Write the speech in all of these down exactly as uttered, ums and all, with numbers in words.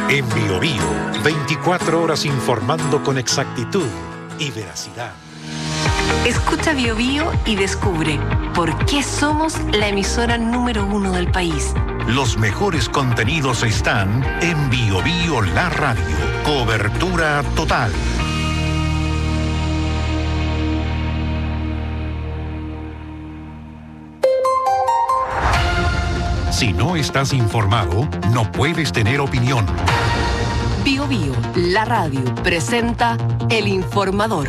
En Bio Bio, veinticuatro horas informando con exactitud y veracidad. Escucha Bio Bio y descubre por qué somos la emisora número uno del país. Los mejores contenidos están en Bio Bio La Radio. Cobertura total. Si no estás informado, no puedes tener opinión. Bio Bio, la radio, presenta El Informador.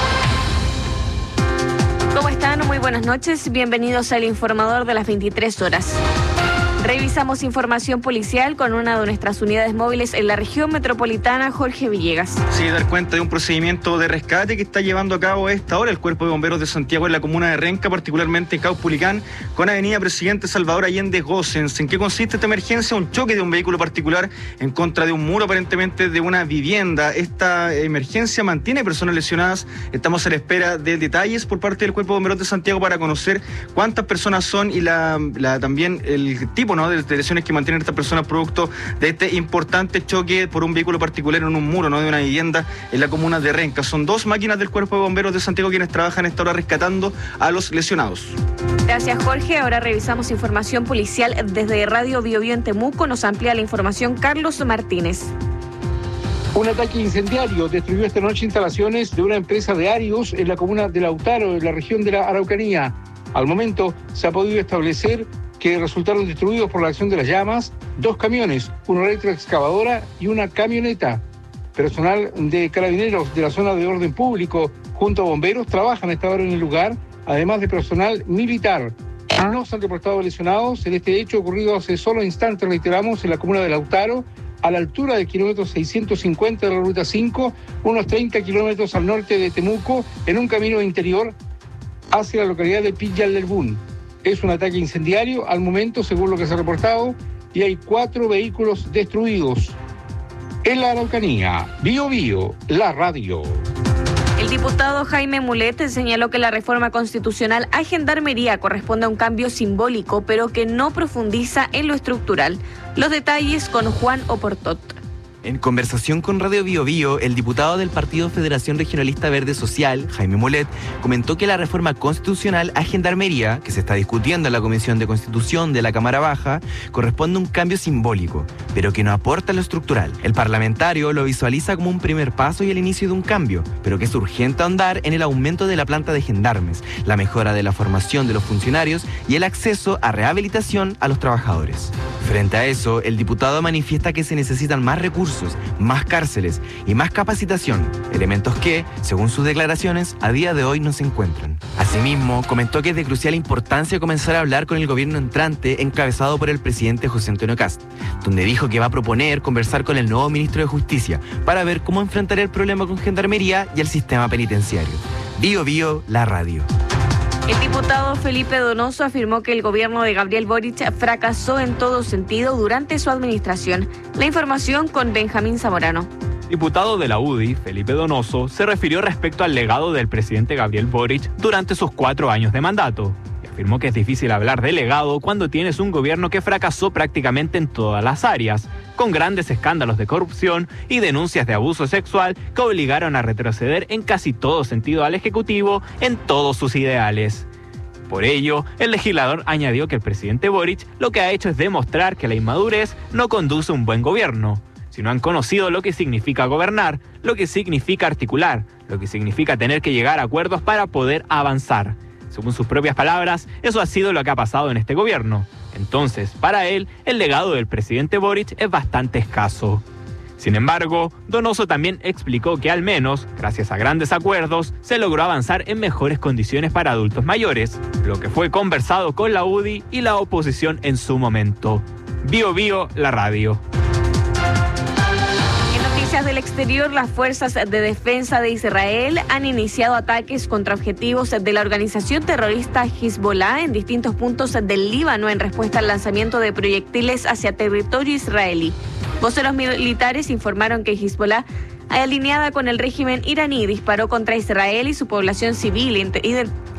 ¿Cómo están? Muy buenas noches. Bienvenidos al Informador de las veintitrés horas. Revisamos información policial con una de nuestras unidades móviles en la región metropolitana, Jorge Villegas. Sí, dar cuenta de un procedimiento de rescate que está llevando a cabo a esta hora el Cuerpo de Bomberos de Santiago en la comuna de Renca, particularmente en Caupolicán, con avenida Presidente Salvador Allende Gossens. ¿En qué consiste esta emergencia? Un choque de un vehículo particular en contra de un muro, aparentemente de una vivienda. Esta emergencia mantiene personas lesionadas. Estamos a la espera de detalles por parte del Cuerpo de Bomberos de Santiago para conocer cuántas personas son y la, la también el tipo ¿no? de lesiones que mantienen estas personas producto de este importante choque por un vehículo particular en un muro, no de una vivienda en la comuna de Renca. Son dos máquinas del Cuerpo de Bomberos de Santiago quienes trabajan esta hora rescatando a los lesionados. Gracias, Jorge. Ahora revisamos información policial desde Radio Bio Bio en Temuco. Nos amplía la información Carlos Martínez. Un ataque incendiario destruyó esta noche instalaciones de una empresa de Arios en la comuna de Lautaro, en la región de la Araucanía. Al momento se ha podido establecer que resultaron destruidos por la acción de las llamas dos camiones, una electroexcavadora y una camioneta. Personal de carabineros de la zona de orden público junto a bomberos trabajan a esta hora en el lugar, además de personal militar. No se han reportado lesionados en este hecho ocurrido hace solo instantes, reiteramos, en la comuna de Lautaro, a la altura del kilómetro seiscientos cincuenta de la ruta cinco, unos treinta kilómetros al norte de Temuco, en un camino interior hacia la localidad de Pillal del Bún. Es un ataque incendiario al momento, según lo que se ha reportado, y hay cuatro vehículos destruidos. En la Araucanía, Bio Bio, la radio. El diputado Jaime Mulet señaló que la reforma constitucional a Gendarmería corresponde a un cambio simbólico, pero que no profundiza en lo estructural. Los detalles con Juan Oportot. En conversación con Radio Bio Bio, el diputado del Partido Federación Regionalista Verde Social, Jaime Mulet, comentó que la reforma constitucional a Gendarmería, que se está discutiendo en la Comisión de Constitución de la Cámara Baja, corresponde a un cambio simbólico, pero que no aporta lo estructural. El parlamentario lo visualiza como un primer paso y el inicio de un cambio, pero que es urgente ahondar en el aumento de la planta de gendarmes, la mejora de la formación de los funcionarios y el acceso a rehabilitación a los trabajadores. Frente a eso, el diputado manifiesta que se necesitan más recursos, más cárceles y más capacitación, elementos que, según sus declaraciones, a día de hoy no se encuentran. Asimismo, comentó que es de crucial importancia comenzar a hablar con el gobierno entrante encabezado por el presidente José Antonio Kast, donde dijo que va a proponer conversar con el nuevo ministro de Justicia para ver cómo enfrentar el problema con Gendarmería y el sistema penitenciario. Bio Bio, la radio. El diputado Felipe Donoso afirmó que el gobierno de Gabriel Boric fracasó en todo sentido durante su administración. La información con Benjamín Zamorano. Diputado de la U D I, Felipe Donoso, se refirió respecto al legado del presidente Gabriel Boric durante sus cuatro años de mandato. Y afirmó que es difícil hablar de legado cuando tienes un gobierno que fracasó prácticamente en todas las áreas, con grandes escándalos de corrupción y denuncias de abuso sexual que obligaron a retroceder en casi todo sentido al Ejecutivo en todos sus ideales. Por ello, el legislador añadió que el presidente Boric lo que ha hecho es demostrar que la inmadurez no conduce a un buen gobierno, sino han conocido lo que significa gobernar, lo que significa articular, lo que significa tener que llegar a acuerdos para poder avanzar. Según sus propias palabras, eso ha sido lo que ha pasado en este gobierno. Entonces, para él, el legado del presidente Boric es bastante escaso. Sin embargo, Donoso también explicó que al menos, gracias a grandes acuerdos, se logró avanzar en mejores condiciones para adultos mayores, lo que fue conversado con la U D I y la oposición en su momento. Bio Bio, la radio. Del exterior, las fuerzas de defensa de Israel han iniciado ataques contra objetivos de la organización terrorista Hezbollah en distintos puntos del Líbano en respuesta al lanzamiento de proyectiles hacia territorio israelí. Voceros militares informaron que Hezbollah, alineada con el régimen iraní, disparó contra Israel y su población civil,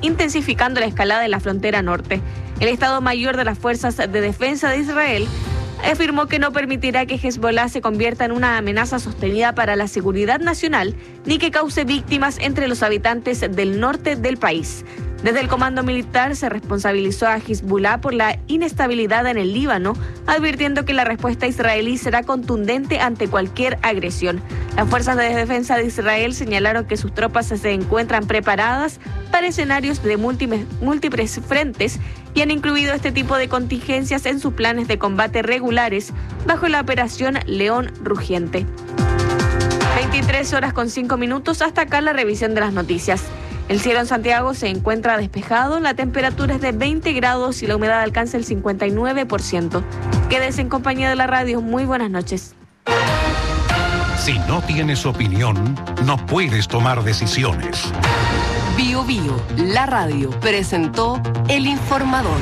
intensificando la escalada en la frontera norte. El Estado Mayor de las Fuerzas de Defensa de Israel afirmó que no permitirá que Hezbollah se convierta en una amenaza sostenida para la seguridad nacional ni que cause víctimas entre los habitantes del norte del país. Desde el comando militar se responsabilizó a Hezbollah por la inestabilidad en el Líbano, advirtiendo que la respuesta israelí será contundente ante cualquier agresión. Las fuerzas de defensa de Israel señalaron que sus tropas se encuentran preparadas para escenarios de múltiples, múltiples frentes y han incluido este tipo de contingencias en sus planes de combate regulares bajo la operación León Rugiente. veintitrés horas con cinco minutos, hasta acá la revisión de las noticias. El cielo en Santiago se encuentra despejado, la temperatura es de veinte grados y la humedad alcanza el cincuenta y nueve por ciento. Quédese en compañía de la radio. Muy buenas noches. Si no tienes opinión, no puedes tomar decisiones. Bio Bio, la radio, presentó El Informador.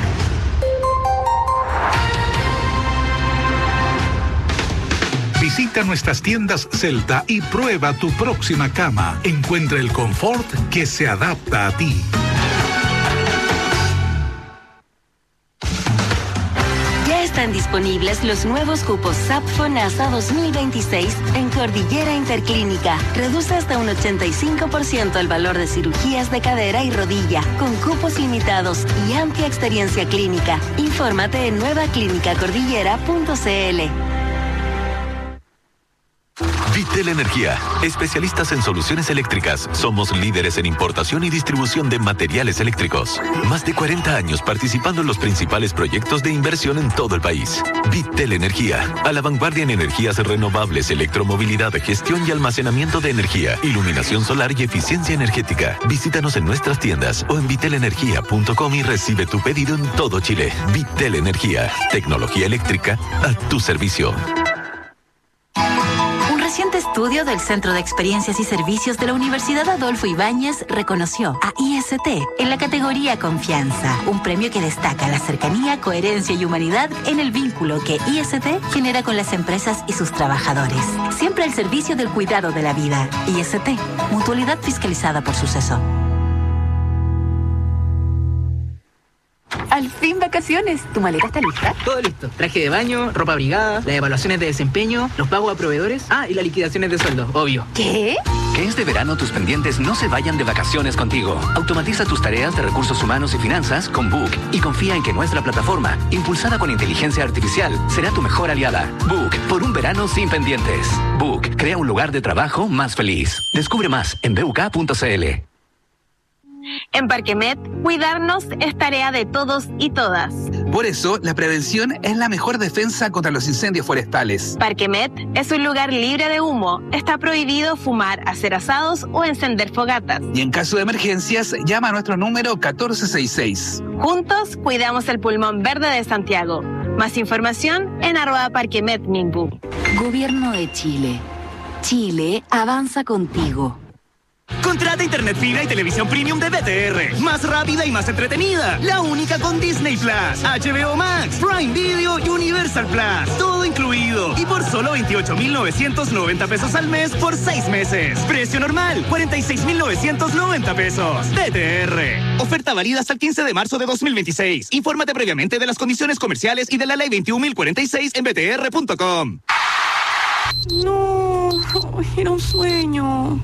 Visita nuestras tiendas Celta y prueba tu próxima cama. Encuentra el confort que se adapta a ti. Ya están disponibles los nuevos cupos SAPFO NASA dos mil veintiséis en Cordillera Interclínica. Reduce hasta un ochenta y cinco por ciento el valor de cirugías de cadera y rodilla, con cupos limitados y amplia experiencia clínica. Infórmate en nueva clínica cordillera punto c l. Vitel Energía, especialistas en soluciones eléctricas. Somos líderes en importación y distribución de materiales eléctricos. Más de cuarenta años participando en los principales proyectos de inversión en todo el país. Vitel Energía, a la vanguardia en energías renovables, electromovilidad, gestión y almacenamiento de energía, iluminación solar y eficiencia energética. Visítanos en nuestras tiendas o en vitel energía punto com y recibe tu pedido en todo Chile. Vitel Energía, tecnología eléctrica a tu servicio. Un reciente estudio del Centro de Experiencias y Servicios de la Universidad Adolfo Ibáñez reconoció a I S T en la categoría Confianza, un premio que destaca la cercanía, coherencia y humanidad en el vínculo que I S T genera con las empresas y sus trabajadores. Siempre al servicio del cuidado de la vida. I S T, mutualidad fiscalizada por Suceso. Al fin vacaciones. ¿Tu maleta está lista? Todo listo. Traje de baño, ropa abrigada, las evaluaciones de desempeño, los pagos a proveedores. Ah, y las liquidaciones de sueldo, obvio. ¿Qué? Que este verano tus pendientes no se vayan de vacaciones contigo. Automatiza tus tareas de recursos humanos y finanzas con Book y confía en que nuestra plataforma, impulsada con inteligencia artificial, será tu mejor aliada. Book, por un verano sin pendientes. Book, crea un lugar de trabajo más feliz. Descubre más en b u k punto c l. En Parquemet, cuidarnos es tarea de todos y todas. Por eso, la prevención es la mejor defensa contra los incendios forestales. Parquemet es un lugar libre de humo. Está prohibido fumar, hacer asados o encender fogatas. Y en caso de emergencias, llama a nuestro número catorce sesenta y seis. Juntos, cuidamos el pulmón verde de Santiago. Más información en arroba Parquemet Minbu. Gobierno de Chile. Chile avanza contigo. Contrata internet fibra y televisión premium de B T R. Más rápida y más entretenida. La única con Disney Plus, H B O Max, Prime Video y Universal Plus. Todo incluido. Y por solo veintiocho mil novecientos noventa pesos al mes por seis meses. Precio normal, cuarenta y seis mil novecientos noventa pesos. B T R. Oferta válida hasta el quince de marzo de dos mil veintiséis. Infórmate previamente de las condiciones comerciales y de la ley veintiún mil cuarenta y seis en b t r punto com. No, era un sueño.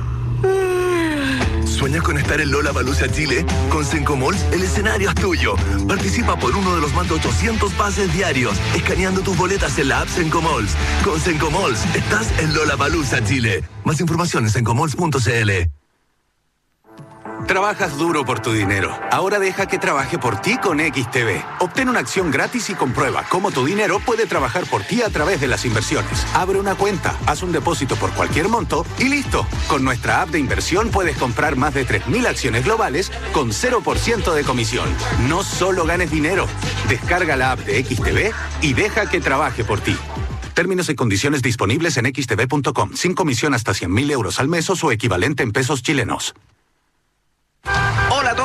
¿Sueñas con estar en Lollapalooza Chile? Con Sencomalls, el escenario es tuyo. Participa por uno de los más de ochocientos pases diarios, escaneando tus boletas en la app Sencomalls. Con Sencomalls, estás en Lollapalooza Chile. Más información en sencomalls punto c l. Trabajas duro por tu dinero. Ahora deja que trabaje por ti con X T B. Obtén una acción gratis y comprueba cómo tu dinero puede trabajar por ti a través de las inversiones. Abre una cuenta, haz un depósito por cualquier monto y listo. Con nuestra app de inversión puedes comprar más de tres mil acciones globales con cero por ciento de comisión. No solo ganes dinero. Descarga la app de X T B y deja que trabaje por ti. Términos y condiciones disponibles en x t b punto com. Sin comisión hasta cien mil euros al mes o su equivalente en pesos chilenos. Hola a todos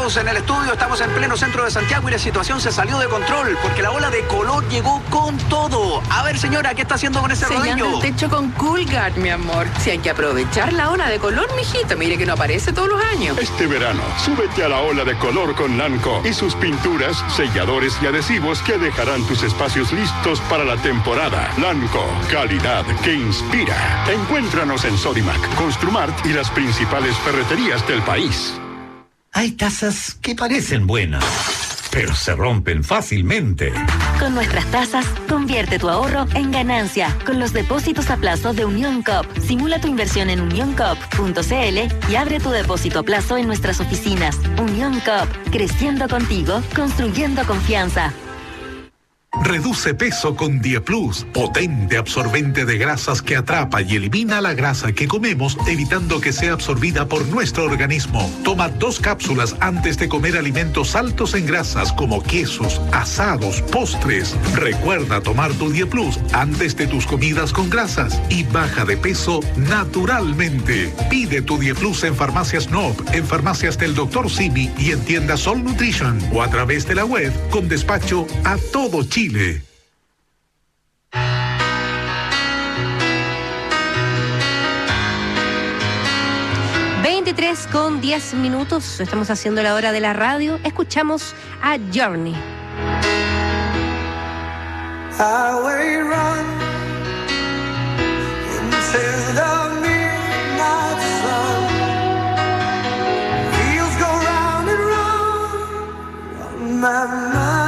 todos en el estudio. Estamos en pleno centro de Santiago y la situación se salió de control porque la ola de color llegó con todo. A ver, señora, ¿qué está haciendo con ese Sellando rodillo? el techo con Coolguard, mi amor. Si hay que aprovechar la ola de color, mijito. Mire que no aparece todos los años. Este verano, súbete a la ola de color con Lanco y sus pinturas, selladores y adhesivos que dejarán tus espacios listos para la temporada. Lanco, calidad que inspira. Encuéntranos en Sodimac, Construmart y las principales ferreterías del país. Hay tazas que parecen buenas, pero se rompen fácilmente. Con nuestras tasas, convierte tu ahorro en ganancia. Con los depósitos a plazo de Unión Coop. Simula tu inversión en unión coop punto c l y abre tu depósito a plazo en nuestras oficinas. Unión Coop, creciendo contigo, construyendo confianza. Reduce peso con Dieplus, potente absorbente de grasas que atrapa y elimina la grasa que comemos, evitando que sea absorbida por nuestro organismo. Toma dos cápsulas antes de comer alimentos altos en grasas como quesos, asados, postres. Recuerda tomar tu Dieplus antes de tus comidas con grasas y baja de peso naturalmente. Pide tu Dieplus en Farmacias Nob, en Farmacias del doctor Simi y en tiendas Sol Nutrition o a través de la web con despacho a todo Chile. veintitrés con diez minutos, estamos haciendo la hora de la radio, escuchamos a Journey. Highway run into the midnight sun. Wheels go round and round on my mind.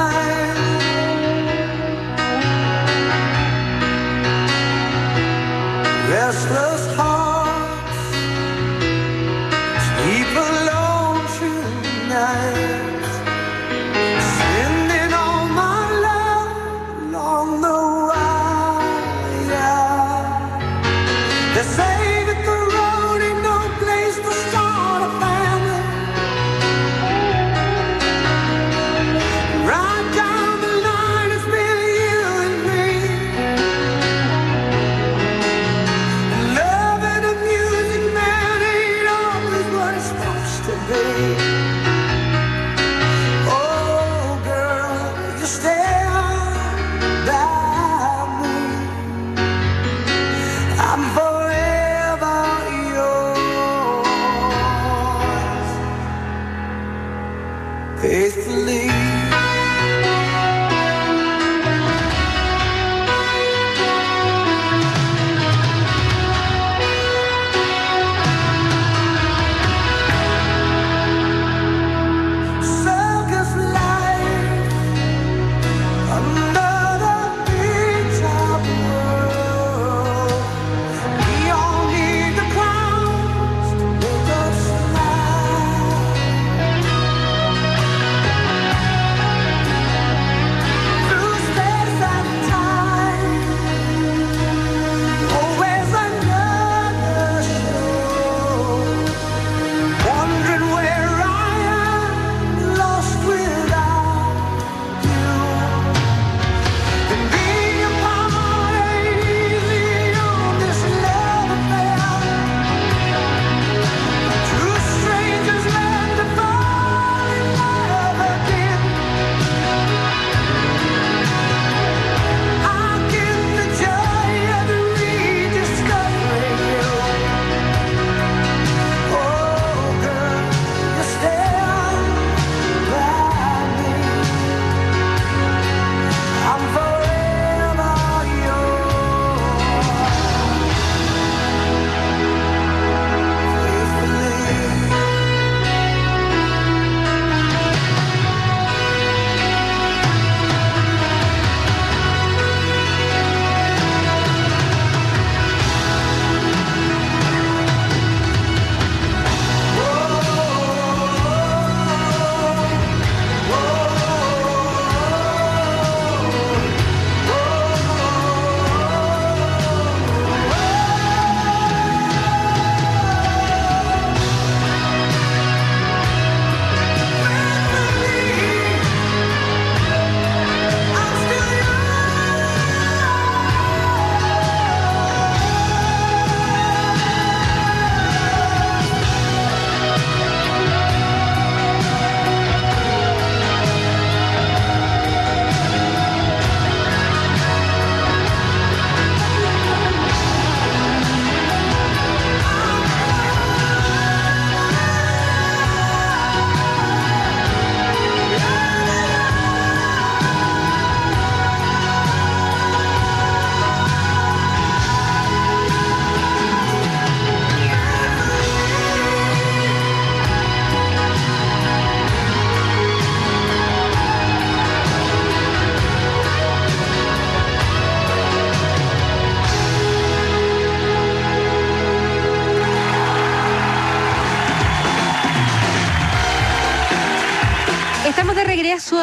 Restless hearts sleep alone tonight, sending all my love along the way.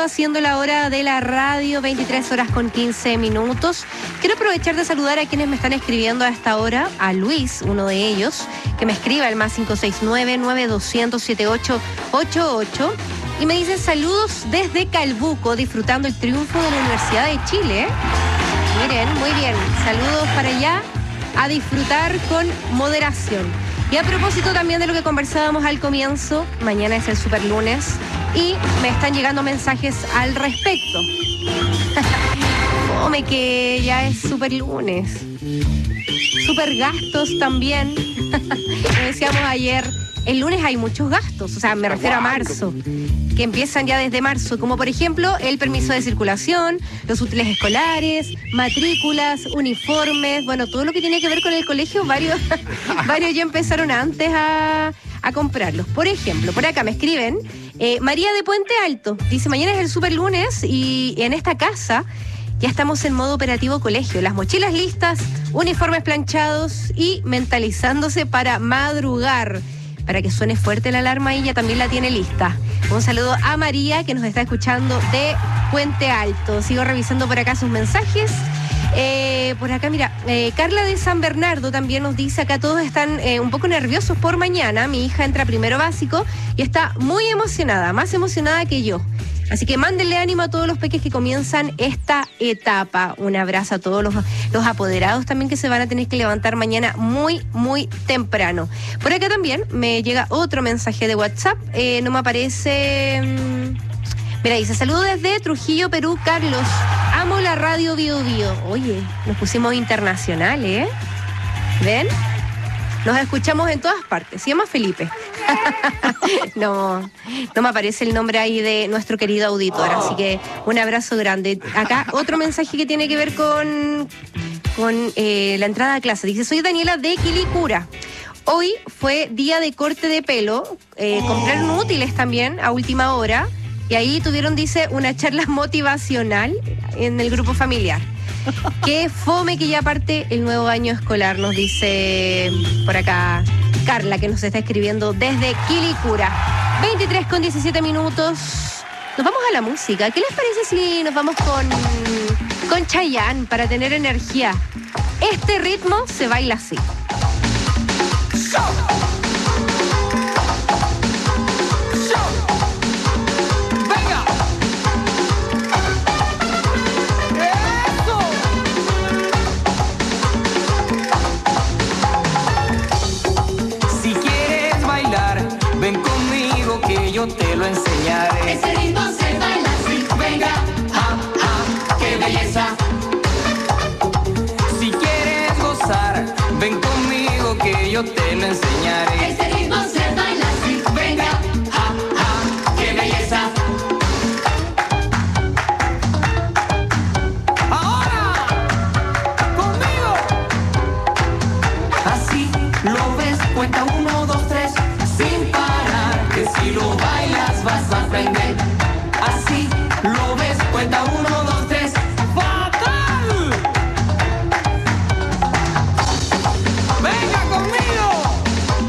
haciendo la hora de la radio, veintitrés horas con quince minutos. Quiero aprovechar de saludar a quienes me están escribiendo a esta hora, a Luis, uno de ellos, que me escribe al más cinco seis nueve, nueve dos cero cero, siete ocho ocho ocho y me dice saludos desde Calbuco, disfrutando el triunfo de la Universidad de Chile. Miren, muy bien, saludos para allá, a disfrutar con moderación. Y a propósito también de lo que conversábamos al comienzo, mañana es el super lunes y me están llegando mensajes al respecto. Come que ya es super lunes. Super gastos también. Como decíamos ayer, el lunes hay muchos gastos, o sea, me refiero a marzo, que empiezan ya desde marzo, como por ejemplo el permiso de circulación, los útiles escolares, matrículas, uniformes, bueno, todo lo que tiene que ver con el colegio, varios, varios ya empezaron antes a, a comprarlos. Por ejemplo, por acá me escriben, eh, María de Puente Alto, dice, mañana es el super lunes y en esta casa ya estamos en modo operativo colegio, las mochilas listas, uniformes planchados y mentalizándose para madrugar. Para que suene fuerte la alarma, ella también la tiene lista. Un saludo a María, que nos está escuchando de Puente Alto. Sigo revisando por acá sus mensajes. Eh, por acá, mira, eh, Carla de San Bernardo también nos dice, acá todos están eh, un poco nerviosos por mañana. Mi hija entra primero básico y está muy emocionada, más emocionada que yo. Así que mándenle ánimo a todos los peques que comienzan esta etapa. Un abrazo a todos los, los apoderados también que se van a tener que levantar mañana muy, muy temprano. Por acá también me llega otro mensaje de WhatsApp. Eh, no me aparece... Mmm, mira, dice, saludo desde Trujillo, Perú, Carlos. Amo la radio Bio Bio. Oye, nos pusimos internacional, ¿eh? ¿Ven? Nos escuchamos en todas partes. Se llama Felipe. No, no me aparece el nombre ahí de nuestro querido auditor, así que un abrazo grande. Acá otro mensaje que tiene que ver con, con eh, la entrada a clase. Dice, soy Daniela de Quilicura. Hoy fue día de corte de pelo. Eh, compraron útiles también a última hora. Y ahí tuvieron, dice, una charla motivacional en el grupo familiar. Qué fome que ya parte el nuevo año escolar, nos dice por acá Carla, que nos está escribiendo desde Quilicura. veintitrés con diecisiete minutos. Nos vamos a la música. ¿Qué les parece si nos vamos con, con Chayanne para tener energía? Este ritmo se baila así. Yo te lo enseñaré. Ese ritmo se baila así. Venga, ja, ja, qué belleza. Si quieres gozar, ven conmigo que yo te lo enseñaré. Ese ritmo se baila así. Venga, ja, ja, qué belleza. Ahora, conmigo. Así lo ves, cuenta uno, dos, tres, sin parar. Que si lo bailas vas a aprender. Así lo ves, cuenta uno, dos, tres. ¡Fatal! ¡Venga conmigo!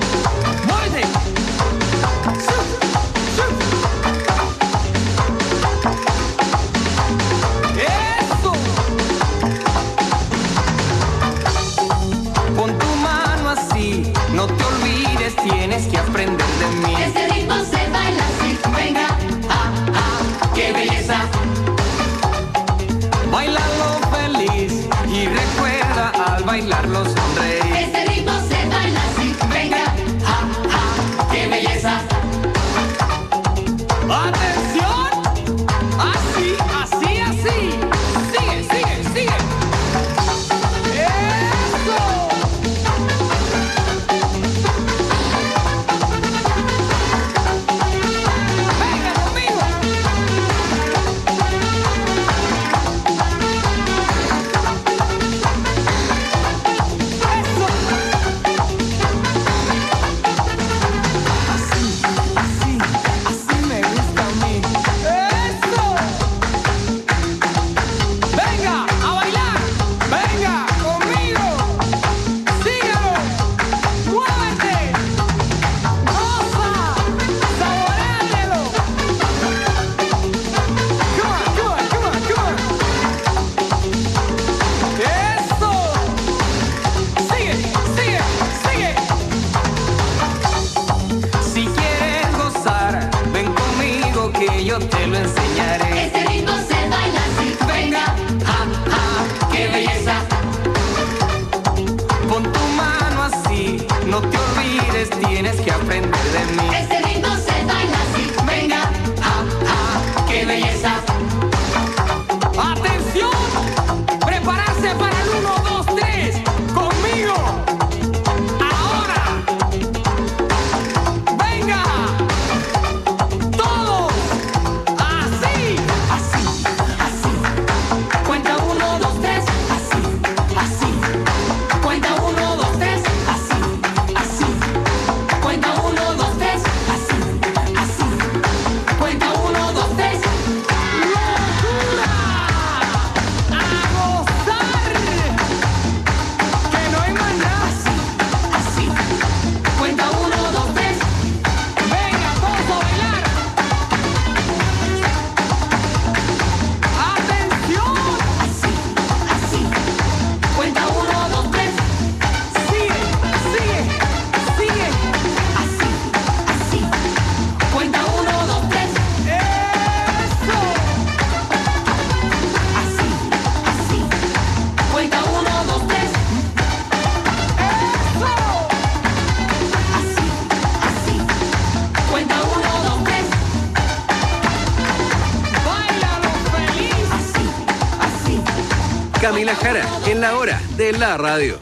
Camila Jara, en la hora de la radio.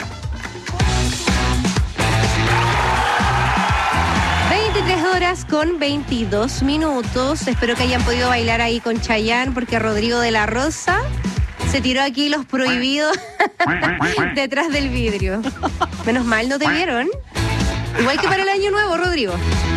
veintitrés horas con veintidós minutos. Espero que hayan podido bailar ahí con Chayanne, porque Rodrigo de la Rosa se tiró aquí los prohibidos detrás del vidrio. Menos mal no te vieron. Igual que para el año nuevo, Rodrigo.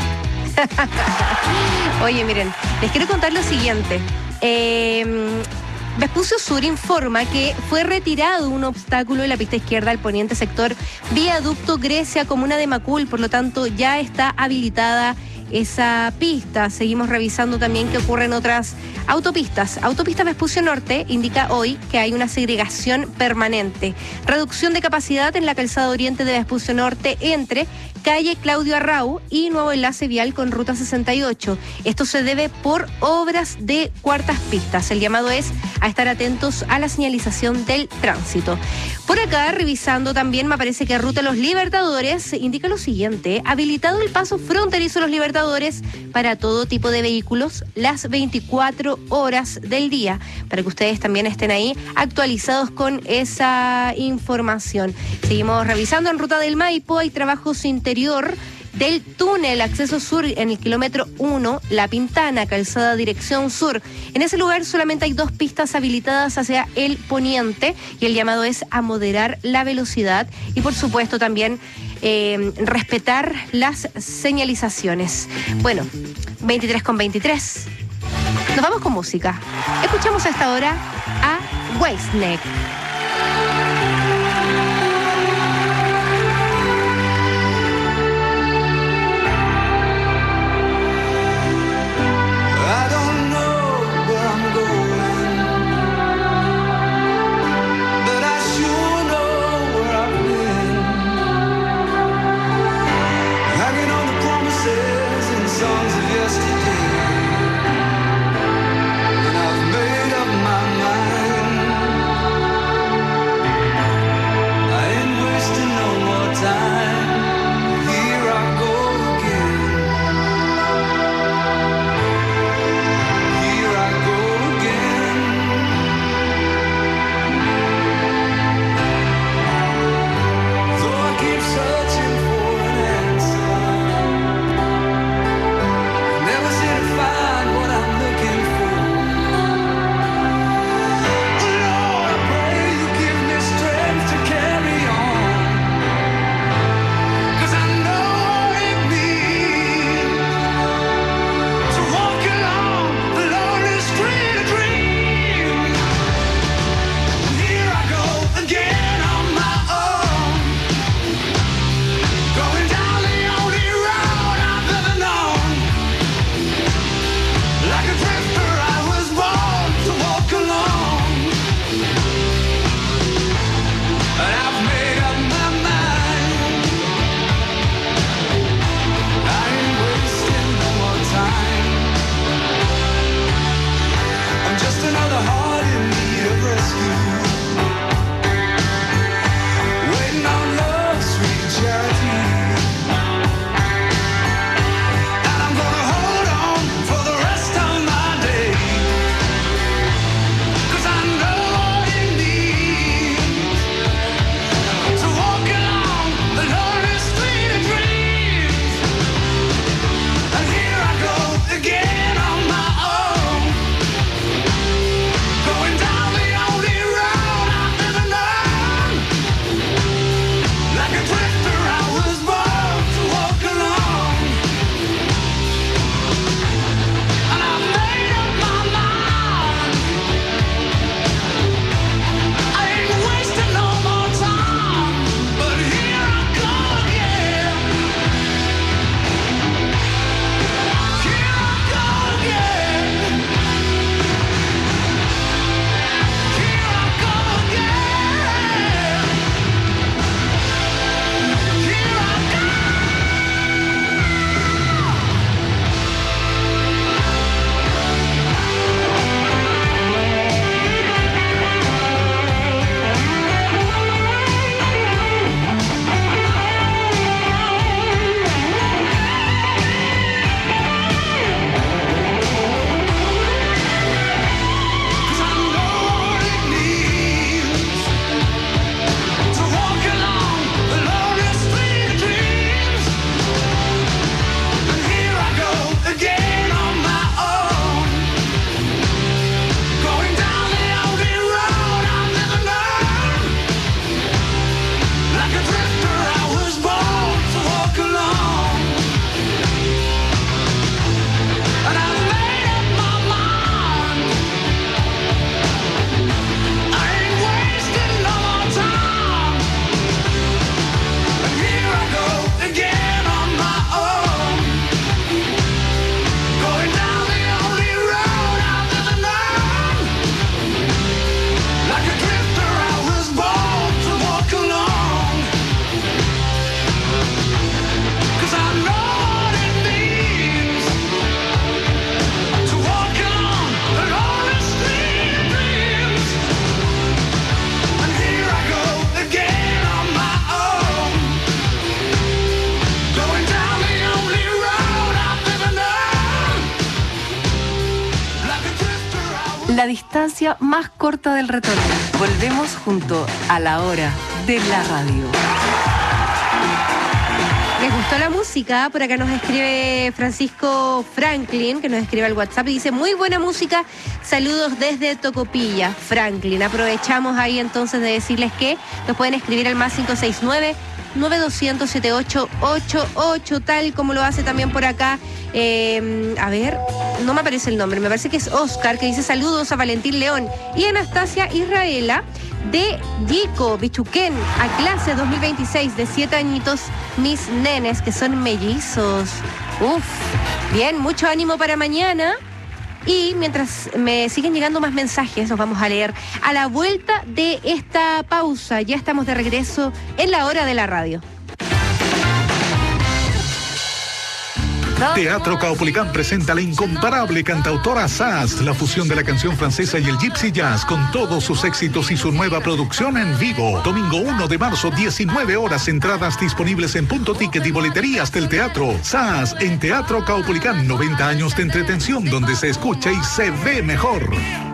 Oye, miren, les quiero contar lo siguiente. Eh, Vespucio Sur informa que fue retirado un obstáculo en la pista izquierda al poniente sector Viaducto Grecia, comuna de Macul. Por lo tanto, ya está habilitada esa pista. Seguimos revisando también qué ocurre en otras autopistas. Autopista Vespucio Norte indica hoy que hay una segregación permanente. Reducción de capacidad en la calzada oriente de Vespucio Norte entre calle Claudio Arrau y nuevo enlace vial con ruta sesenta y ocho. Esto se debe por obras de cuartas pistas. El llamado es a estar atentos a la señalización del tránsito. Por acá, revisando también, me parece que Ruta Los Libertadores indica lo siguiente: habilitado el paso fronterizo Los Libertadores para todo tipo de vehículos las veinticuatro horas del día, para que ustedes también estén ahí actualizados con esa información. Seguimos revisando en Ruta del Maipo, hay trabajos interior del túnel acceso sur en el kilómetro uno, La Pintana, calzada dirección sur. En ese lugar solamente hay dos pistas habilitadas hacia el poniente y el llamado es a moderar la velocidad y por supuesto también eh, respetar las señalizaciones. Bueno, veintitrés con veintitrés. Nos vamos con música. Escuchamos a esta hora a Whitesnake. And I've made up my mind. distancia más corta del retorno. Volvemos junto a la hora de la radio. ¿Les gustó la música? Por acá nos escribe Francisco Franklin, que nos escribe al WhatsApp y dice, muy buena música, saludos desde Tocopilla, Franklin. Aprovechamos ahí entonces de decirles que nos pueden escribir al más cinco seis nueve, nueve dos cero cero, siete ocho ocho ocho, tal como lo hace también por acá. Eh, a ver, no me aparece el nombre, me parece que es Oscar, que dice saludos a Valentín León y Anastasia Israela de Yico, Bichuquén, a clase dos mil veintiséis, de siete añitos, mis nenes, que son mellizos. Uf, bien, mucho ánimo para mañana. Y mientras me siguen llegando más mensajes, los vamos a leer a la vuelta de esta pausa. Ya estamos de regreso en la hora de la radio. Teatro Caupolicán presenta la incomparable cantautora Sass, la fusión de la canción francesa y el gypsy jazz con todos sus éxitos y su nueva producción en vivo. Domingo uno de marzo, diecinueve horas, entradas disponibles en Punto Ticket y boleterías del teatro. Sass en Teatro Caupolicán, noventa años de entretención donde se escucha y se ve mejor.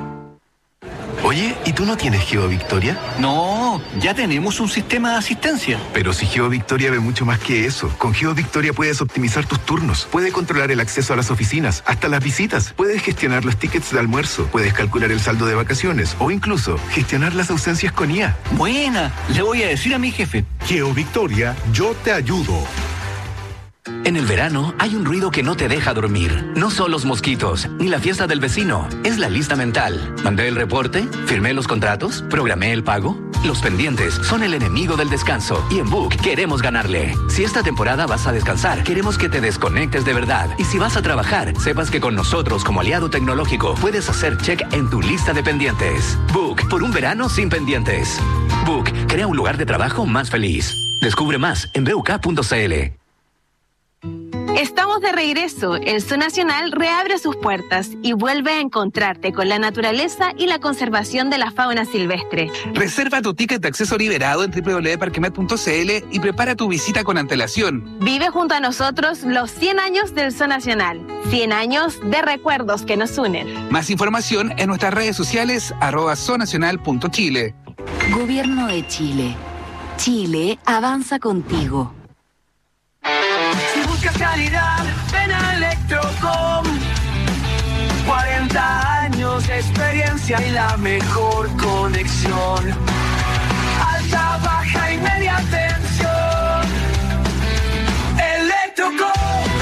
Oye, ¿y tú no tienes GeoVictoria? No, ya tenemos un sistema de asistencia. Pero si GeoVictoria ve mucho más que eso. Con GeoVictoria puedes optimizar tus turnos, puedes controlar el acceso a las oficinas, hasta las visitas, puedes gestionar los tickets de almuerzo, puedes calcular el saldo de vacaciones o incluso gestionar las ausencias con I A. Buena, le voy a decir a mi jefe. GeoVictoria, yo te ayudo. En el verano hay un ruido que no te deja dormir. No son los mosquitos, ni la fiesta del vecino. Es la lista mental. ¿Mandé el reporte? ¿Firmé los contratos? ¿Programé el pago? Los pendientes son el enemigo del descanso. Y en Book queremos ganarle. Si esta temporada vas a descansar, queremos que te desconectes de verdad. Y si vas a trabajar, sepas que con nosotros como aliado tecnológico puedes hacer check en tu lista de pendientes. Book, por un verano sin pendientes. Book, crea un lugar de trabajo más feliz. Descubre más en b u k punto c l. Estamos de regreso. El Zoo Nacional reabre sus puertas y vuelve a encontrarte con la naturaleza y la conservación de la fauna silvestre. Reserva tu ticket de acceso liberado en doble u doble u doble u punto parquemet punto c l y prepara tu visita con antelación. Vive junto a nosotros los cien años del Zoo Nacional. cien años de recuerdos que nos unen. Más información en nuestras redes sociales, arroba zoonacional punto chile. Gobierno de Chile. Chile avanza contigo. Si buscas calidad, ven a Electrocom. cuarenta años de experiencia y la mejor conexión. Alta, baja y media tensión. Electrocom.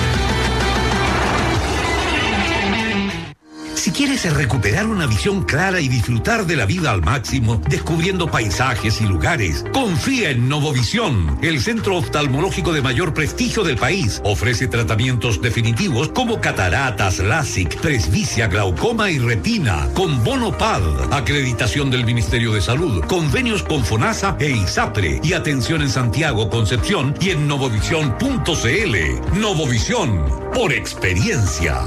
Si quieres recuperar una visión clara y disfrutar de la vida al máximo, descubriendo paisajes y lugares, confía en Novovisión, el centro oftalmológico de mayor prestigio del país. Ofrece tratamientos definitivos como cataratas, LASIK, presbicia, glaucoma y retina, con bono P A D, acreditación del Ministerio de Salud, convenios con FONASA e ISAPRE, y atención en Santiago, Concepción y en novovisión punto c l. Novovisión, por experiencia.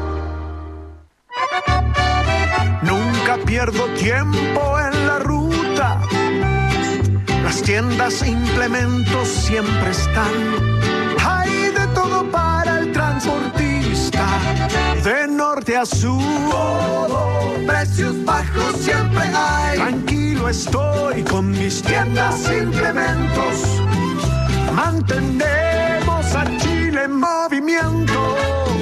Nunca pierdo tiempo en la ruta. Las tiendas e implementos siempre están. Hay de todo para el transportista. De norte a sur, todo, precios bajos siempre hay. Tranquilo estoy con mis tiendas e implementos. Mantenemos a Chile en movimiento.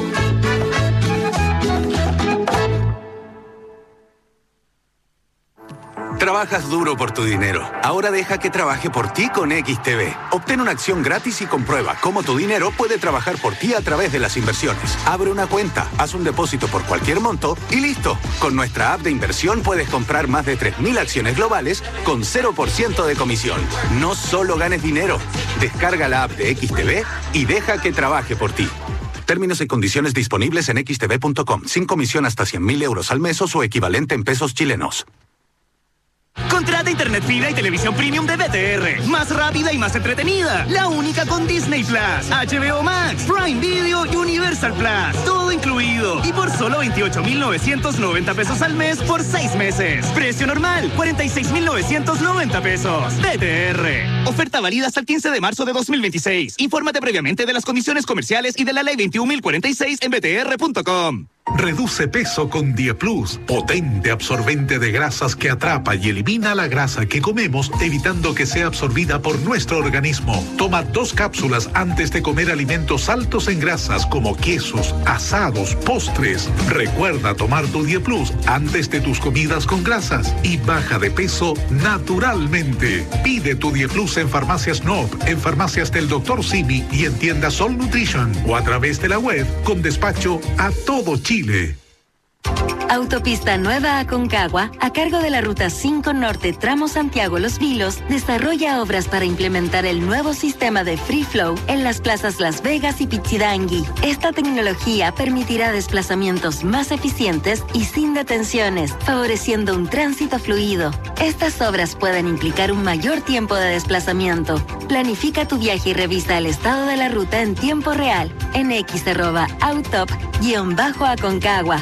Trabajas duro por tu dinero. Ahora deja que trabaje por ti con X T V. Obtén una acción gratis y comprueba cómo tu dinero puede trabajar por ti a través de las inversiones. Abre una cuenta, haz un depósito por cualquier monto y listo. Con nuestra app de inversión puedes comprar más de tres mil acciones globales con cero por ciento de comisión. No solo ganes dinero. Descarga la app de X T V y deja que trabaje por ti. Términos y condiciones disponibles en x t v punto com. Sin comisión hasta cien mil euros al mes o su equivalente en pesos chilenos. Contrata internet fibra y televisión premium de B T R. Más rápida y más entretenida. La única con Disney Plus, H B O Max, Prime Video y Universal Plus. Todo incluido. Y por solo veintiocho mil novecientos noventa pesos al mes por seis meses. Precio normal, cuarenta y seis mil novecientos noventa pesos. B T R. Oferta válida hasta el quince de marzo de dos mil veintiséis. Infórmate previamente de las condiciones comerciales y de la ley veintiún mil cuarenta y seis en b t r punto com. Reduce peso con Dieplus, potente absorbente de grasas que atrapa y elimina la grasa que comemos, evitando que sea absorbida por nuestro organismo. Toma dos cápsulas antes de comer alimentos altos en grasas como quesos, asados, postres. Recuerda tomar tu Dieplus antes de tus comidas con grasas y baja de peso naturalmente. Pide tu Dieplus en Farmacias Nob, en Farmacias del doctor Simi y en tiendas Sol Nutrition o a través de la web con despacho a todo Chile. Autopista Nueva Aconcagua, a cargo de la Ruta cinco Norte Tramo Santiago-Los Vilos, desarrolla obras para implementar el nuevo sistema de Free Flow en las plazas Las Vegas y Pichidangui. Esta tecnología permitirá desplazamientos más eficientes y sin detenciones, favoreciendo un tránsito fluido. Estas obras pueden implicar un mayor tiempo de desplazamiento. Planifica tu viaje y revisa el estado de la ruta en tiempo real en x arroba autop guión bajo Aconcagua.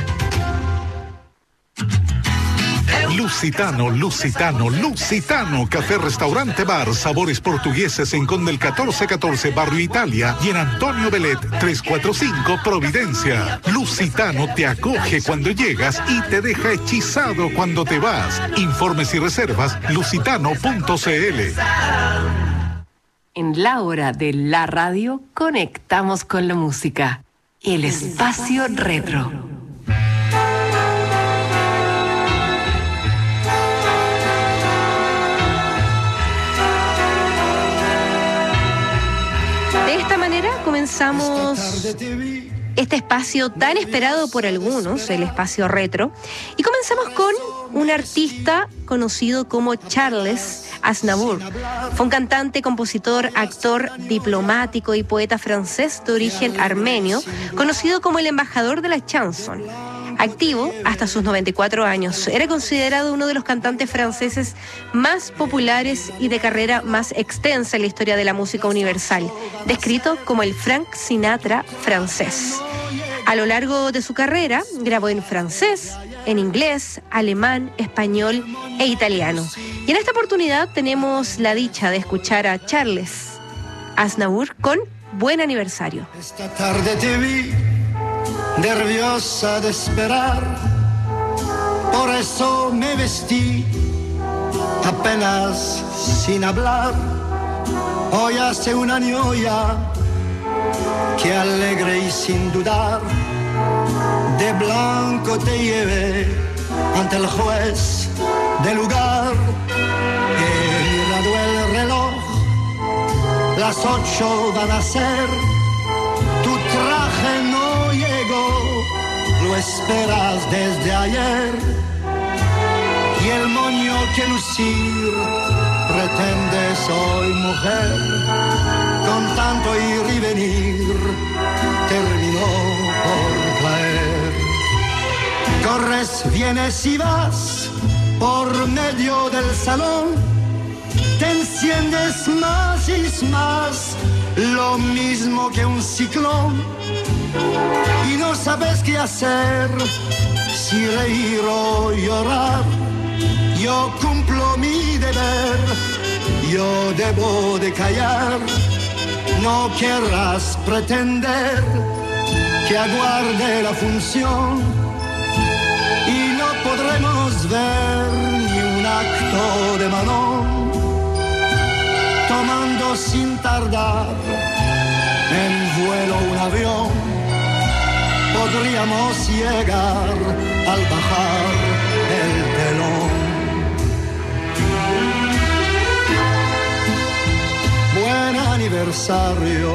Lusitano, Lusitano, Lusitano, café, restaurante, bar, sabores portugueses en Conde el catorce catorce, Barrio Italia y en Antonio Belet trescientos cuarenta y cinco, Providencia. Lusitano te acoge cuando llegas y te deja hechizado cuando te vas. Informes y reservas, lusitano punto c l. En la hora de la radio, conectamos con la música. El espacio retro. De esta manera comenzamos este espacio tan esperado por algunos, el espacio retro, y comenzamos con un artista conocido como Charles Aznavour. Fue un cantante, compositor, actor, diplomático y poeta francés de origen armenio, conocido como el embajador de la chanson. Activo hasta sus noventa y cuatro años, era considerado uno de los cantantes franceses más populares y de carrera más extensa en la historia de la música universal, descrito como el Frank Sinatra francés. A lo largo de su carrera, grabó en francés, en inglés, alemán, español e italiano. Y en esta oportunidad tenemos la dicha de escuchar a Charles Aznavour con Buen Aniversario. Esta tarde te vi nerviosa de esperar, por eso me vestí apenas sin hablar. Hoy hace un año ya que alegre y sin dudar de blanco te llevé ante el juez del lugar. He mirado el reloj, las ocho van a ser, tu traje no llegó, lo esperas desde ayer, y el moño que lucir pretendes hoy mujer, con tanto ir y venir terminó por caer. Corres, vienes y vas por medio del salón, te enciendes más y más, lo mismo que un ciclón, y no sabes qué hacer, si reír o llorar. Yo cumplo mi deber, yo debo de callar, no querrás pretender que aguarde la función, y no podremos ver ni un acto de Manon, tomando sin tardar en vuelo un avión, podríamos llegar al bajar el telón. Buen aniversario,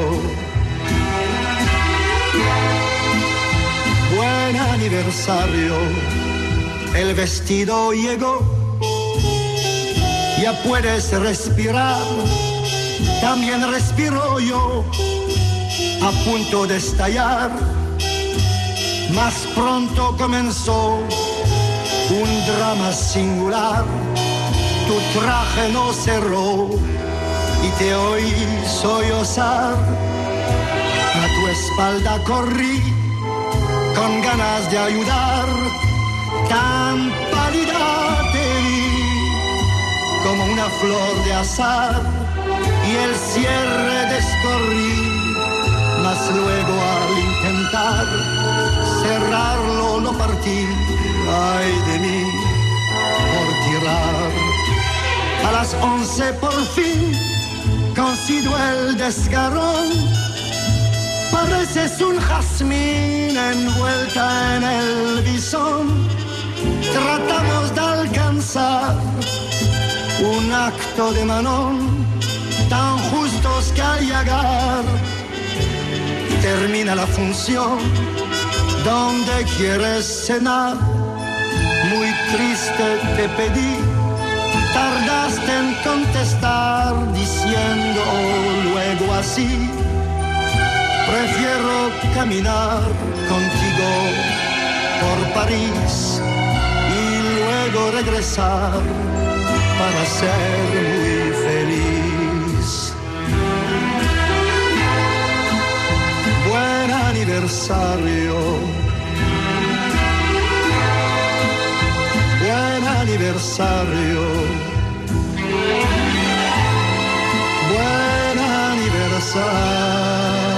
buen aniversario, el vestido llegó, ya puedes respirar, también respiro yo, a punto de estallar, más pronto comenzó un drama singular, tu traje no cerró y te oí sollozar. A tu espalda corrí con ganas de ayudar. Tan pálida te vi como una flor de azar y el cierre descorrí, mas luego al intentar cerrarlo lo partí. Ay de mí por tirar. A las once por fin consigo el desgarrón. Pareces un jazmín envuelta en el bisón. Tratamos de alcanzar un acto de Manon, tan justos que al llegar termina la función. ¿Dónde quieres cenar? Muy triste te pedí. Tardaste en contestar diciendo luego así. Prefiero caminar contigo por París y luego regresar para ser muy feliz. Buen aniversario, buen aniversario, buen aniversario.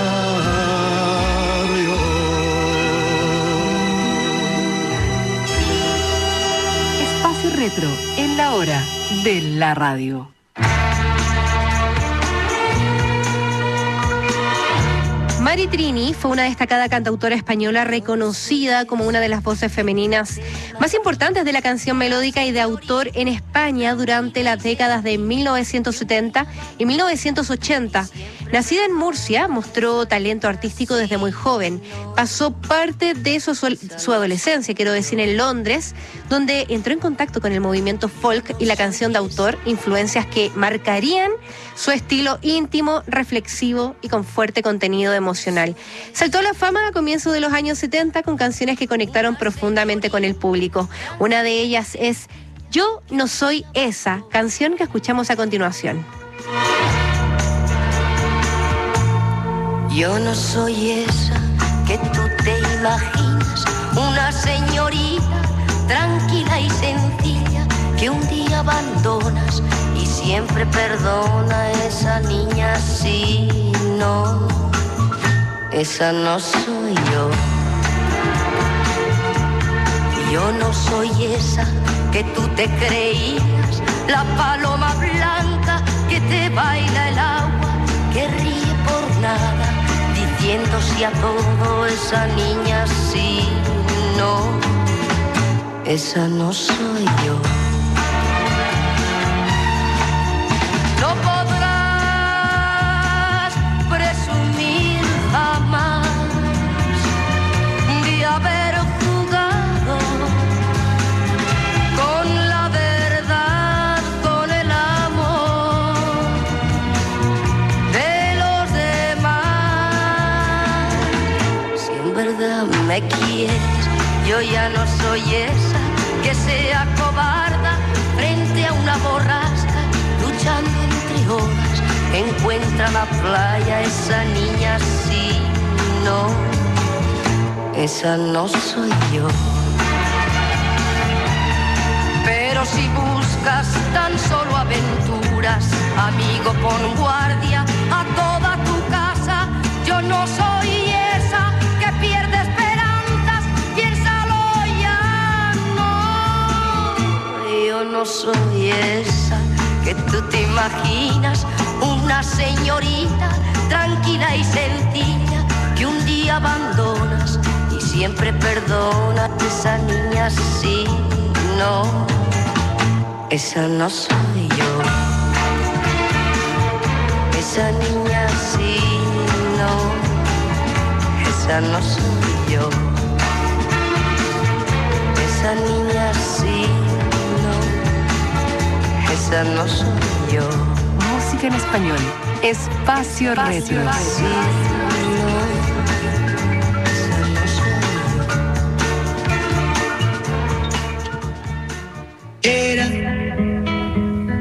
Retro, en la hora de la radio. Mari Trini fue una destacada cantautora española reconocida como una de las voces femeninas más importantes de la canción melódica y de autor en España durante las décadas de mil novecientos setenta y mil novecientos ochenta. Nacida en Murcia, mostró talento artístico desde muy joven. Pasó parte de su, su adolescencia, quiero decir, en Londres, donde entró en contacto con el movimiento folk y la canción de autor, influencias que marcarían su estilo íntimo, reflexivo y con fuerte contenido emocional. Saltó a la fama a comienzos de los años setenta con canciones que conectaron profundamente con el público. Una de ellas es Yo no soy esa, canción que escuchamos a continuación. Yo no soy esa que tú te imaginas, una señorita tranquila y sencilla que un día abandonas y siempre perdona a esa niña. Sí, no, esa no soy yo. Yo no soy esa que tú te creías, la paloma blanca que te baila el agua, que ríe por nada, diciendo sí a todo. Esa niña sí, no, esa no soy yo. No podrás presumir jamás de haber jugado con la verdad, con el amor de los demás. Si en verdad me quieres, yo ya no soy esa que sea cobarda frente a una borrasca, luchando entre olas, encuentra la playa. Esa niña sí, no, esa no soy yo. Pero si buscas tan solo aventuras, amigo, pon guardia a toda tu casa. Yo no soy esa que pierde esperanzas, piénsalo ya, no. Yo no soy esa que tú te imaginas, una señorita tranquila y sencilla que un día abandonas y siempre perdona. Esa niña sí, no, esa no soy yo. Esa niña sí, no, esa no soy yo. Esa niña sí, no, esa no soy yo. Música en español. Espacio, Espacio Retro. Sí, no, esa no soy yo. Era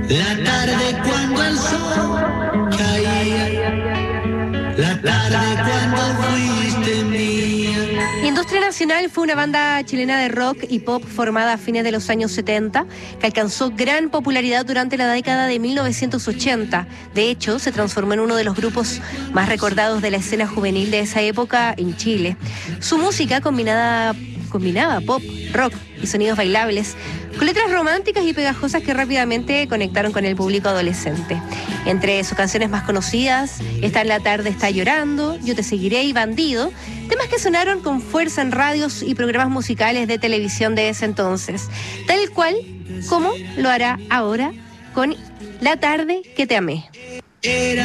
Nacional fue una banda chilena de rock y pop formada a fines de los años setenta, que alcanzó gran popularidad durante la década de mil novecientos ochenta. De hecho, se transformó en uno de los grupos más recordados de la escena juvenil de esa época en Chile. Su música combinada, combinaba pop, rock y sonidos bailables, con letras románticas y pegajosas que rápidamente conectaron con el público adolescente. Entre sus canciones más conocidas están La tarde está llorando, Yo te seguiré y Bandido, temas que sonaron con fuerza en radios y programas musicales de televisión de ese entonces, tal cual como lo hará ahora con La tarde que te amé. Era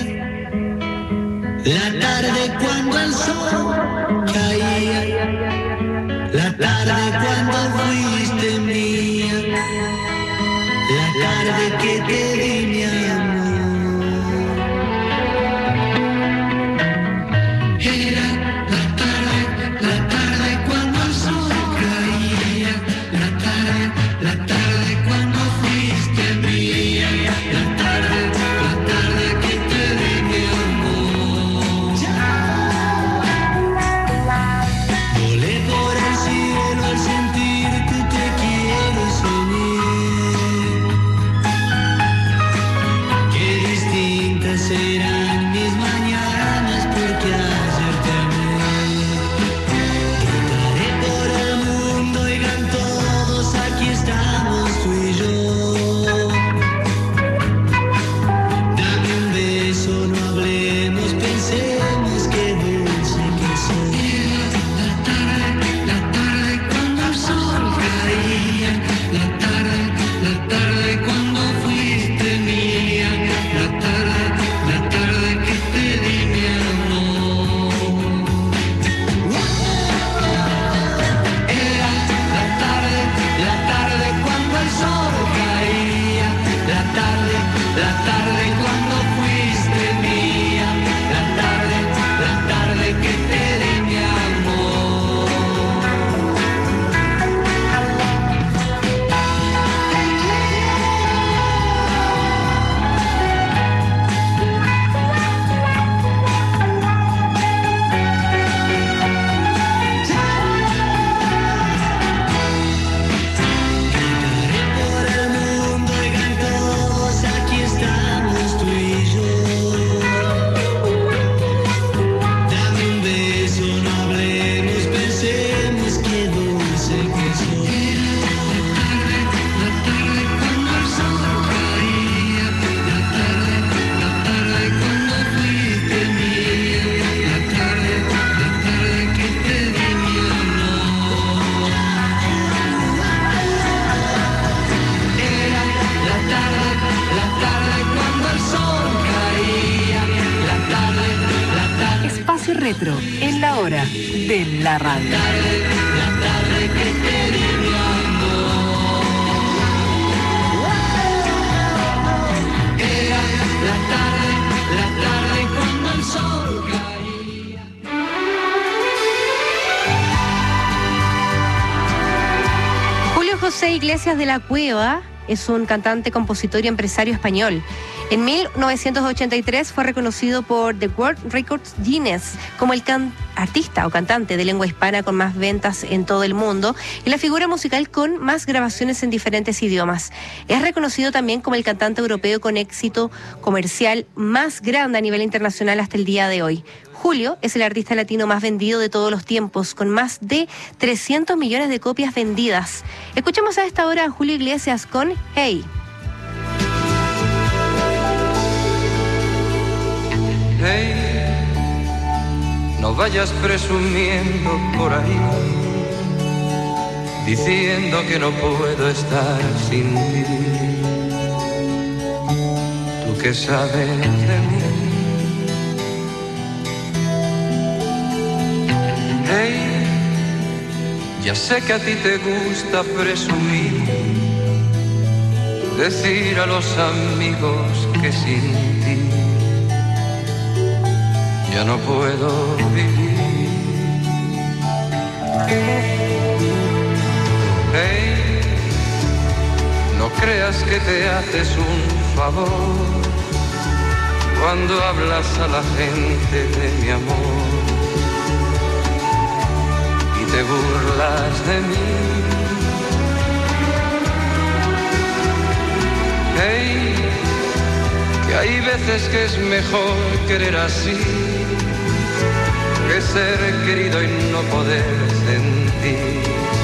la tarde cuando el sol caía, la tarde cuando fuiste mía, la tarde que te di mi amor. Era la tarde, la tarde cuando el sol caía, la tarde, la tarde cuando fuiste mía, la tarde, la tarde que te di mi amor. Volé por el cielo al sentir que te quiero y soñé. Qué distintas serán mis mañanas porque ayer te amé. Gritaré por el mundo, oigan todos, aquí estamos tú y yo. Dame un beso, no hablemos, pensemos qué dulce que soy. La tarde, la tarde cuando el sol caía, la tarde, la tarde cuando fuiste mía, la tarde, la tarde que te di mi amor. Era la tarde, la tarde cuando el sol caía, la tarde, la tarde cuando fuiste mía, la tarde, la tarde que te di mi amor. Gritaré por el mundo, oigan todos, aquí estamos tú y yo. Dame un beso, no hablemos, pensemos qué dulce que soy. La tarde, la tarde cuando el sol caía, la tarde, la tarde cuando fuiste mía, la tarde, la tarde que te di mi amor. Era la tarde, la tarde cuando el sol caía, la tarde, la tarde. Espacio Retro, en la hora de la radio. La tarde que te di mi amor. Era la tarde, la tarde cuando el sol caía. Julio José Iglesias de la Cueva es un cantante, compositor y empresario español. En mil novecientos ochenta y tres fue reconocido por The World Records Guinness como el can- artista o cantante de lengua hispana con más ventas en todo el mundo y la figura musical con más grabaciones en diferentes idiomas. Es reconocido también como el cantante europeo con éxito comercial más grande a nivel internacional hasta el día de hoy. Julio es el artista latino más vendido de todos los tiempos, con más de trescientos millones de copias vendidas. Escuchamos a esta hora a Julio Iglesias con Hey. Hey, no vayas presumiendo por ahí, diciendo que no puedo estar sin ti. Tú que sabes de mí. Hey, ya sé que a ti te gusta presumir, decir a los amigos que sin ti ya no puedo vivir. Hey, no creas que te haces un favor cuando hablas a la gente de mi amor y te burlas de mí. Hey, que hay veces que es mejor querer así que ser querido y no poder sentir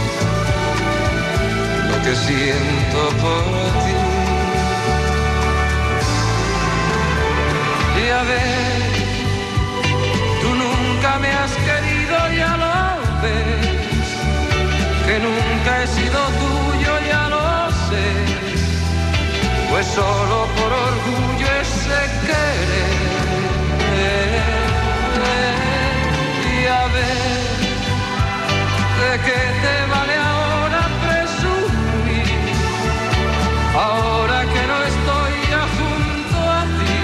lo que siento por ti. Y a ver, tú nunca me has querido, ya lo ves, que nunca he sido tuyo, ya lo sé, pues solo por orgullo ese querer. Y a ver, ¿de qué te vale ahora presumir? Ahora que no estoy ya junto a ti,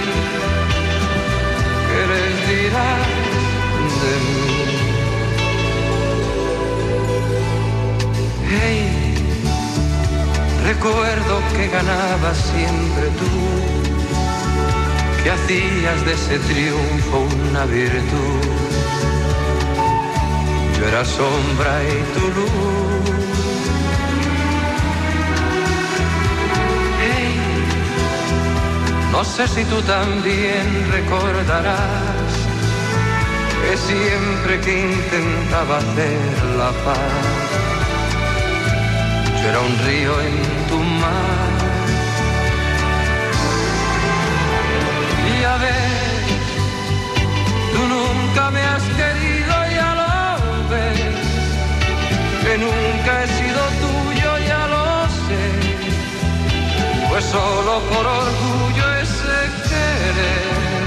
¿qué les dirás de mí? Hey, recuerdo que ganabas siempre tú, que hacías de ese triunfo una virtud. Yo era sombra y tu luz. Hey, no sé si tú también recordarás que siempre que intentaba hacer la paz, yo era un río en tu mar. Y a ver, tú nunca me has querido, ya lo ves, que nunca he sido tuyo, ya lo sé, pues solo por orgullo ese querer.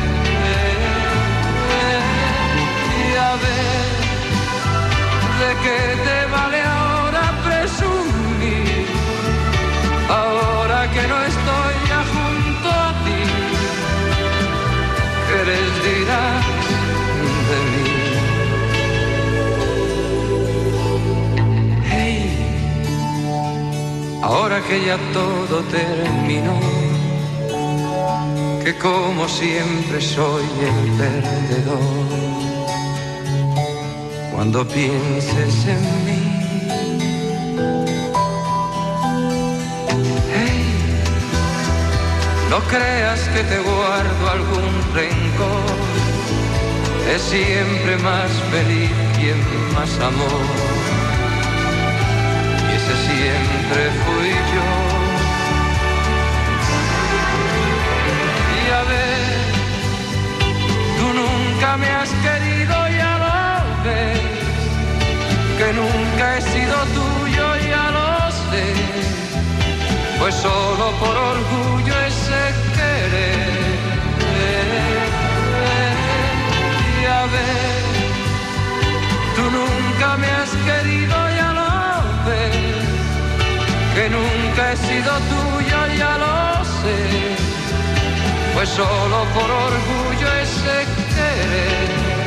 Y a ver, ¿de qué te vale ahora presumir? Ahora que no estoy ya junto a ti, ¿qué les dirás de mí? Hey, ahora que ya todo terminó, que como siempre soy el perdedor, cuando pienses en mí, no creas que te guardo algún rencor, es siempre más feliz quien más amor, y ese siempre fui yo. Y a ver, tú nunca me has querido, ya lo ves, que nunca he sido tuyo, ya lo sé, pues solo por orgullo ese querer. Y a ver, tú nunca me has querido, ya lo ves, que nunca he sido tuyo, ya lo sé, pues solo por orgullo ese querer.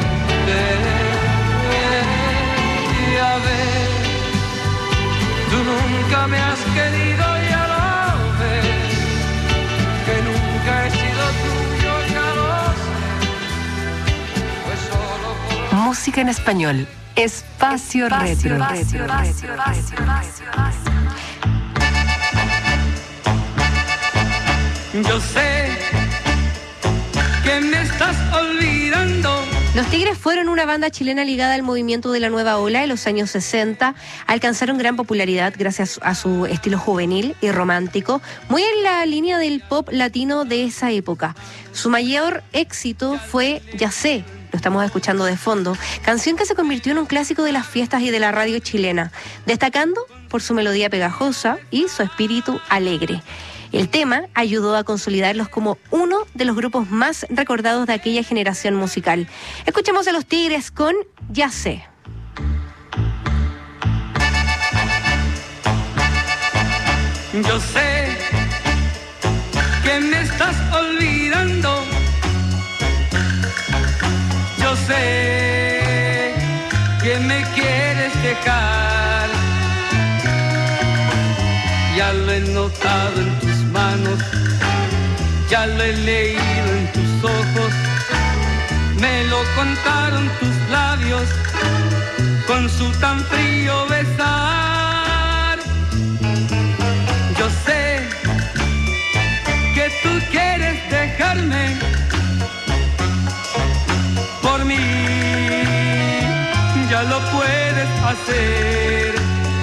Y a ver, tú nunca me has querido, ya lo ves, que nunca he sido tuyo, ya lo sé, pues solo por... Música en español. Espacio, Espacio Retro. Retro, retro, retro, retro, retro. Yo sé que me estás olvidando. Los Tigres fueron una banda chilena ligada al movimiento de la nueva ola en los años sesenta. Alcanzaron gran popularidad gracias a su estilo juvenil y romántico, muy en la línea del pop latino de esa época. Su mayor éxito fue Ya sé, lo estamos escuchando de fondo, canción que se convirtió en un clásico de las fiestas y de la radio chilena, destacando por su melodía pegajosa y su espíritu alegre. El tema ayudó a consolidarlos como uno de los grupos más recordados de aquella generación musical. Escuchemos a Los Tigres con Ya sé. Yo sé que me estás olvidando. Yo sé que me quieres dejar. Ya lo he notado en tus manos, ya lo he leído en tus ojos, me lo contaron tus labios, con su tan frío besar. Yo sé que tú quieres dejarme por mí, ya lo puedes hacer.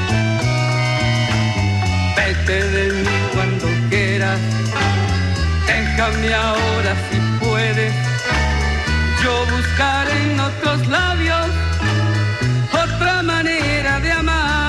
Vete de mí cuando quieras, déjame ahora si puedes. Yo buscaré en otros labios otra manera de amar.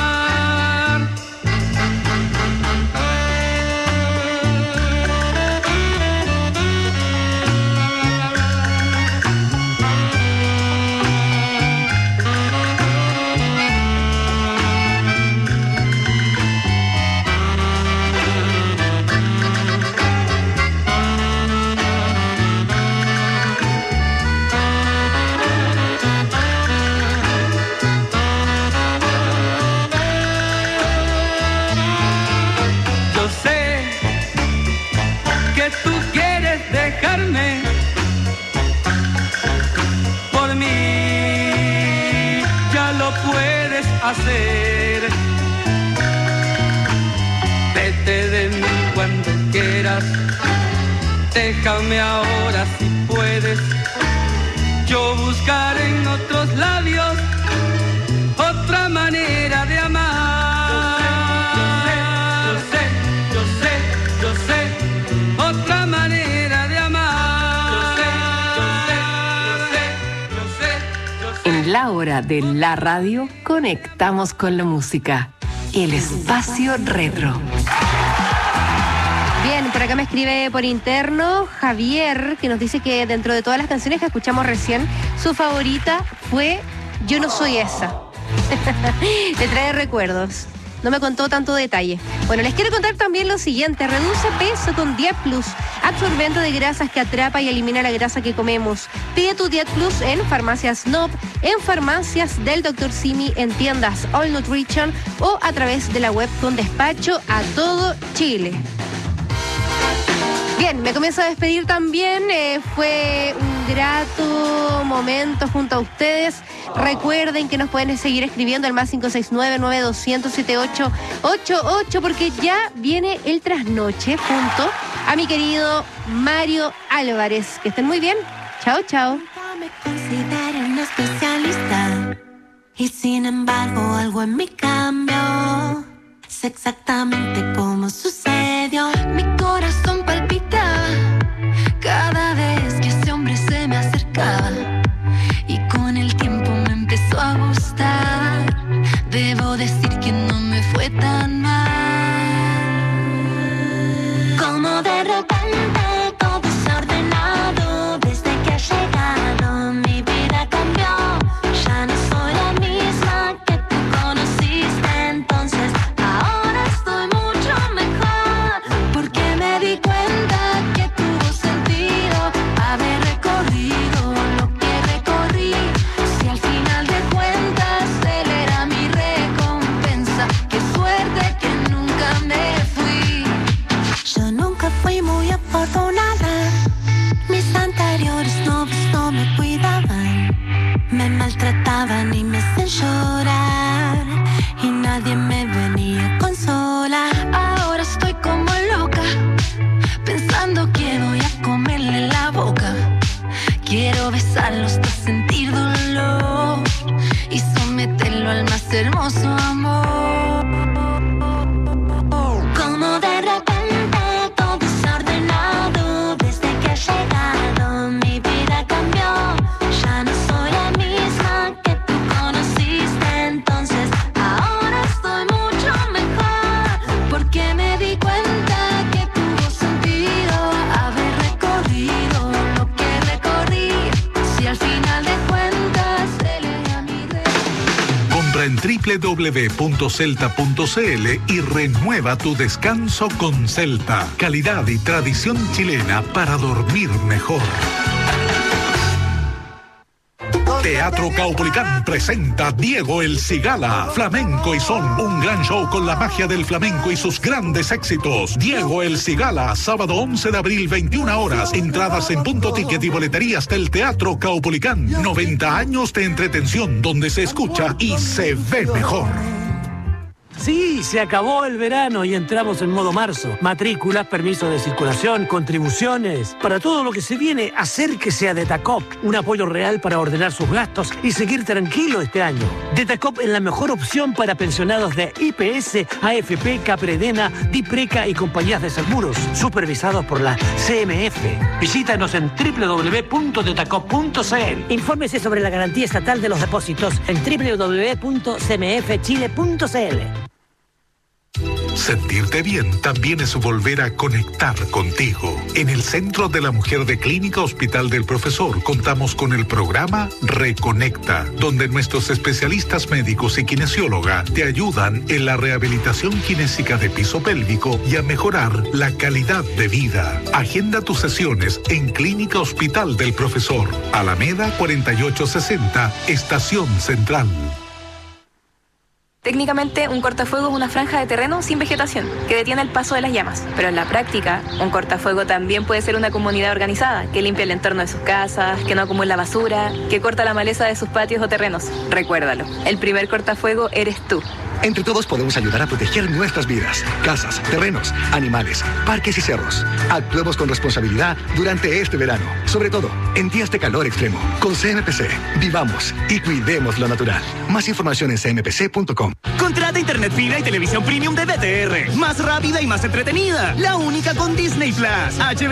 Por mí ya lo puedes hacer. Vete de mí cuando quieras, déjame ahora si puedes. Yo buscaré en otros labios otra manera de amar. Yo sé, yo sé, yo sé, yo sé, otra manera de amar. En la hora de la radio, conectamos con la música. El espacio retro. Bien, por acá me escribe por interno Javier, que nos dice que dentro de todas las canciones que escuchamos recién, su favorita fue Yo no soy esa. Le trae recuerdos. No me contó tanto detalle. Bueno, les quiero contar también lo siguiente. Reduce peso con Diet Plus, absorbente de grasas que atrapa y elimina la grasa que comemos. Pide tu Diet Plus en Farmacias N O P, en farmacias del doctor Simi, en tiendas All Nutrition o a través de la web con despacho a todo Chile. Bien, me comienzo a despedir también. Eh, fue un grato momento junto a ustedes. Recuerden que nos pueden seguir escribiendo al más cinco seis nueve, nueve dos cero cero, siete ocho ocho ocho porque ya viene el trasnoche junto a mi querido Mario Álvarez. Que estén muy bien. Chao, chao. Me considero una especialista y sin embargo algo en mí cambió. Sé exactamente cómo sucedió. Mi corazón palpita cada vez que ese hombre se me acercaba y con el tiempo me empezó a gustar. Debo decir que no me fue tan mal. Como de repente todo se ha ordenado desde que ha llegado. Mi vida cambió. Ya no soy la misma que tú conociste entonces. Ahora estoy mucho mejor porque me di cuenta que tuvo sentido haber recorrido lo que recorrí. Si al final de cuentas él era mi recompensa, qué suerte que nunca me fui. Yo nunca fui muy afortunada. Mis anteriores novios no me cuidaban, me maltrataban y me hacían llorar y nadie me venía a consolar. Ahora estoy como loca pensando que voy a comerle la boca. Quiero besarlo hasta sentir dolor y someterlo al más hermoso amor. Como de repente todo se ha ordenado desde que ha llegado. Mi vida cambió. Ya no soy la misma que tú conociste entonces. Ahora estoy mucho mejor porque me di cuenta que tuvo sentido haber recorrido lo que recorrí. Si al final de cuentas él era mi rey. Compra en doble u doble u doble u punto celta punto c l y renueva tu descanso con Celta. Calidad y tradición chilena para dormir mejor. Con Teatro Caupolicán presenta Diego el Cigala, Flamenco y Son, un gran show con la magia del flamenco y sus grandes éxitos. Diego el Cigala, sábado once de abril, veintiuna horas. Entradas en Punto Ticket y boleterías del Teatro Caupolicán. noventa años de entretención donde se escucha y se ve mejor. Sí, se acabó el verano y entramos en modo marzo. Matrículas, permisos de circulación, contribuciones. Para todo lo que se viene, acérquese a Detacop. Un apoyo real para ordenar sus gastos y seguir tranquilo este año. Detacop es la mejor opción para pensionados de I P S, A F P, Capredena, Dipreca y compañías de seguros, supervisados por la C M F. Visítanos en doble u doble u doble u punto detacop punto c l. Infórmese sobre la garantía estatal de los depósitos en doble u doble u doble u punto c m f chile punto c l. Sentirte bien también es volver a conectar contigo. En el Centro de la Mujer de Clínica Hospital del Profesor contamos con el programa Reconecta, donde nuestros especialistas médicos y kinesióloga te ayudan en la rehabilitación kinésica de piso pélvico y a mejorar la calidad de vida. Agenda tus sesiones en Clínica Hospital del Profesor, Alameda cuarenta y ocho sesenta, Estación Central. Técnicamente, un cortafuego es una franja de terreno sin vegetación, que detiene el paso de las llamas. Pero en la práctica, un cortafuego también puede ser una comunidad organizada, que limpia el entorno de sus casas, que no acumula basura, que corta la maleza de sus patios o terrenos. Recuérdalo, el primer cortafuego eres tú. Entre todos podemos ayudar a proteger nuestras vidas, casas, terrenos, animales, parques y cerros. Actuemos con responsabilidad durante este verano, sobre todo en días de calor extremo. Con C M P C, vivamos y cuidemos lo natural. Más información en c m p c punto com. Contrata internet fibra y televisión premium de B T R. Más rápida y más entretenida. La única con Disney Plus. H B